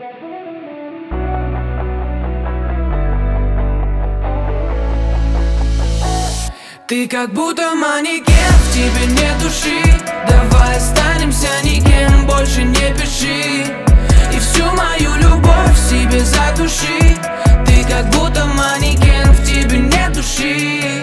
Ты как будто манекен, в тебе нет души. Давай останемся никем, больше не пиши. И всю мою любовь в себе задуши. Ты как будто манекен, в тебе нет души.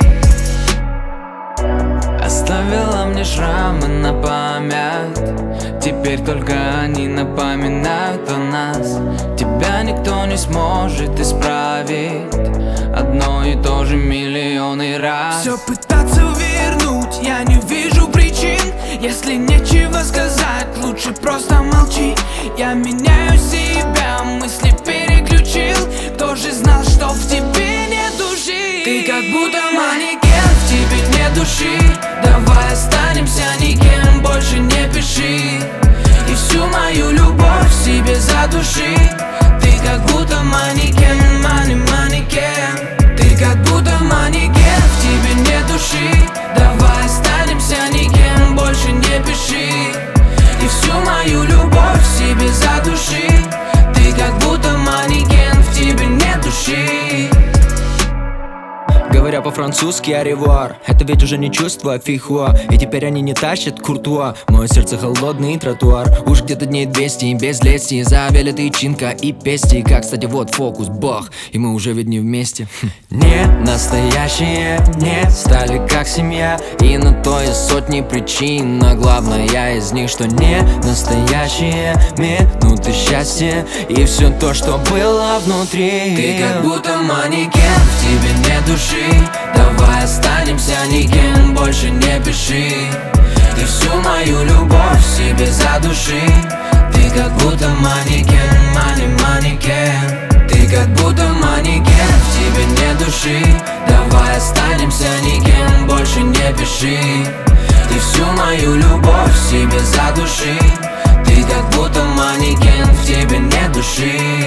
Оставила мне шрамы на память. Теперь только они напоминают о нас. Тебя никто не сможет исправить. Одно и то же миллионы раз. Все пытаться вернуть, я не вижу причин. Если нечего сказать, лучше просто молчи. Я меняю себя, мысли переключил. Кто же знал, что в тебе нет души? Ты как будто манекен, в тебе нет души. Давай останемся никем, больше не пиши. И всю мою любовь в себе задуши. Ты как будто манекен, манекен. Ты как будто манекен, в тебе нет души. Давай останемся никем, больше не пиши. И всю мою любовь в себе задуши. Ты как будто манекен, в тебе нет души. Говоря по-французски «аревуар», это ведь уже не чувство, а фихуа. И теперь они не тащат куртуа. Мое сердце холодный тротуар. Уж где-то дней 200 и без лести. Завели ты чинка и пести. Как, кстати, вот фокус, бах. И мы уже ведь не вместе. Не настоящие, не стали как семья. И на то есть сотни причин. Но главное из них, что не настоящие минуты счастья. И все то, что было внутри. Ты как будто манекен, в тебе нет души. Давай останемся никем, больше не пиши. И всю мою любовь в себе задуши. Ты как будто манекен, манекен. Ты как будто манекен, в тебе нет души. Давай останемся никем, больше не пиши. И всю мою любовь в себе задуши. Ты как будто манекен, в тебе нет души.